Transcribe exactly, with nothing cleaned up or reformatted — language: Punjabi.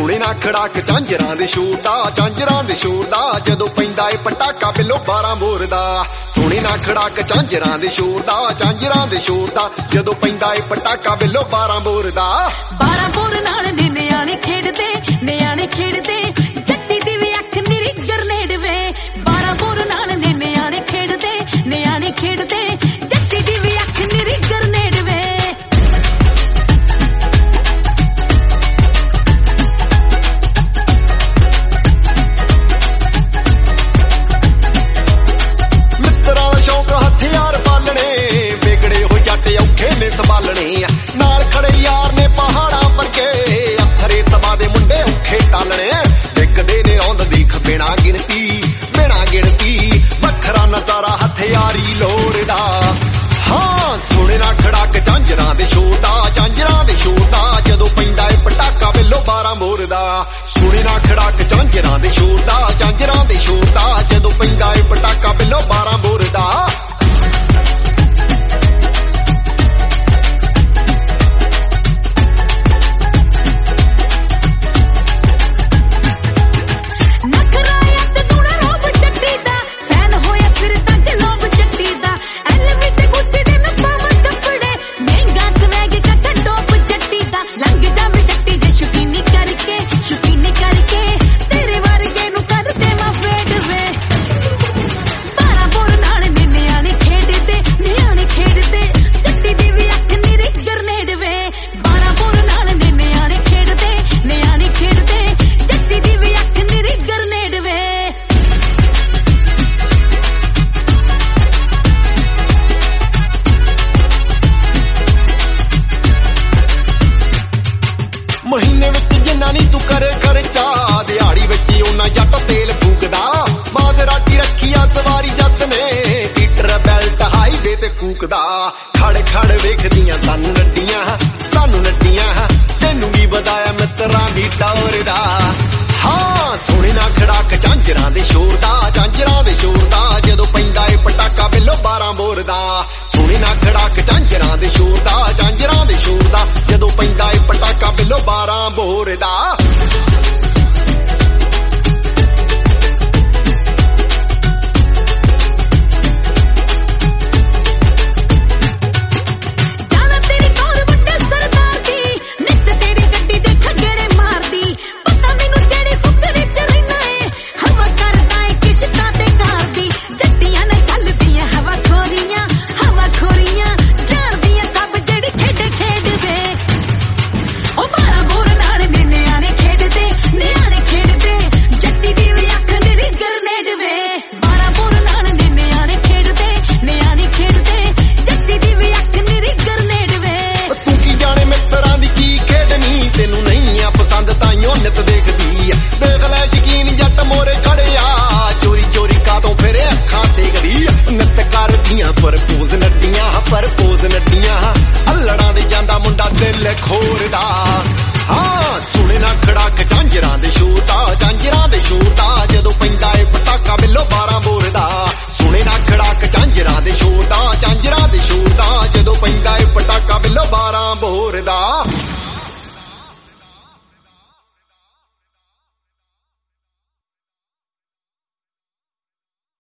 ਸੁਣੇ ਨਾ ਖੜਾਕ ਝਾਂਜਰਾਂ ਦੇ ਸ਼ੋਰ ਦਾ, ਝਾਂਜਰਾਂ ਦੇ ਸ਼ੋਰ ਦਾ ਜਦੋਂ ਪੈਂਦਾ ਏ ਪਟਾਕਾ ਬਿੱਲੋ ਬਾਰਾਂ ਬੋਰ ਦਾ। ਸੁਣੇ ਨਾ ਖੜਾਕ ਝਾਂਜਰਾਂ ਦੇ ਸ਼ੋਰ ਦਾ, ਝਾਂਜਰਾਂ ਦੇ ਸ਼ੋਰ ਦਾ ਜਦੋਂ ਪੈਂਦਾ ਏ ਪਟਾਕਾ ਬਿੱਲੋ ਬਾਰਾਂ ਬੋਰ ਦਾ। ਬਾਰਾਂ ਬੋਰ ਨਾਲ ਨੇ ਨਿਆਣੇ ਖੇਡਦੇ, ਨਿਆਣੇ ਖੇਡਦੇ ਜੱਟੀ ਦੀ ਵੀ ਅੱਖ ਨਿਰੀ ਗਰਨੇਡ ਵੇ। ਬਾਰਾਂ ਬੋਰ ਨਾਲ ਨੇ ਨਿਆਣੇ ਖੇਡਦੇ, ਨਿਆਣੇ ਖੇਡਦੇ ਜੱਟੀ ਦੀ ਵੀ ਅੱਖ ਨਿਰੀ ਗਰਨੇਡ ਵੇ। ਸੰਭਾਲਣੇ ਨਾਲ ਖੜੇ ਯਾਰ ਨੇ ਪਹਾੜਾਂ ਵਰਗੇ, ਅੱਥਰੇ ਸਭਾ ਦੇ ਮੁੰਡੇ ਔਖੇ ਟਾਲਣੇ। ਦੇਖਦੇ ਨੇ ਰੌਂਦ ਦੇਖ ਬਿਨਾ ਗਿਣਤੀ, ਬਿਨਾ ਗਿਣਤੀ ਵੱਖਰਾ ਨਜ਼ਾਰਾ ਹਥਿਆਰੀ ਲੋੜ ਦਾ। ਹਾਂ ਸੁਣੇ ਨਾ ਖੜਾਕ ਝਾਂਜਰਾਂ ਦੇ ਸ਼ੋਰ ਦਾ, ਝਾਂਜਰਾਂ ਦੇ ਸ਼ੋਰ ਦਾ ਜਦੋਂ ਪੈਂਦਾ ਏ ਪਟਾਕਾ ਬਿੱਲੋ ਬਾਰਾਂ ਬੋਰ ਦਾ। ਸੁਣੇ ਨਾ ਖੜਾਕ ਝਾਂਜਰਾਂ ਦੇ ਸ਼ੋਰ ਦਾ, ਝਾਂਜਰਾਂ ਦੇ ਸ਼ੋਰ ਦਾ ਜਦੋਂ ਪੈਂਦਾ ਏ ਪਟਾਕਾ ਬਿੱਲੋ ਬਾਰਾਂ ਬੋਰ ਦਾ। ਮਹੀਨੇ ਵਿੱਚ ਜਿੰਨਾ ਨੀ ਤੂੰ ਕਰ ਖਰਚਾ, ਦਿਹਾੜੀ ਵਿੱਚ ਉਹਨਾਂ ਜੱਟ ਤੇਲ ਫੂਕਦਾ। ਮਾਜ਼ਰਾਟੀ ਰੱਖੀ ਆ ਸਵਾਰੀ ਜੱਟ ਨੇ, ਪੀਟਰ ਬੈਲਟ ਹਾਈਵੇ ਤੇ ਕੂਕਦਾ। ਖੜ ਖੜ ਵੇਖਦੀਆਂ ਸਾਨੂੰ ਨੱਡੀਆਂ, ਸਾਨੂੰ ਨੱਡੀਆਂ ਤੈਨੂੰ ਵੀ ਵਧਾਇਆ ਮਿੱਤਰਾਂ ਦੀ ਟੌਰ ਦਾ। ਹਾਂ ਸੁਣੇ ਨਾ ਖੜਾਕ ਝਾਂਜਰਾਂ ਦੇ ਸ਼ੋਰ ਦਾ, ਝਾਂਜਰਾਂ ਦੇ ਸ਼ੋਰ ਦਾ ਜਦੋਂ ਪੈਂਦਾ ਏ ਪਟਾਕਾ ਬਿੱਲੋ ਬਾਰਾਂ ਬੋਰ ਦਾ। ਸੁਣੇ ਨਾ ਖੜਾਕ ਝਾਂਜਰਾਂ ਦੇ ਸ਼ੋਰ ਦਾ, ਝਾਂਜਰਾਂ ਦੇ ਸ਼ੋਰ ਦਾ ਜਦੋਂ ਪੈਂਦਾ ਏ ਪਟਾਕਾ ਬਿੱਲੋ ਬਾਰਾਂ ਬੋਰ ਦਾ।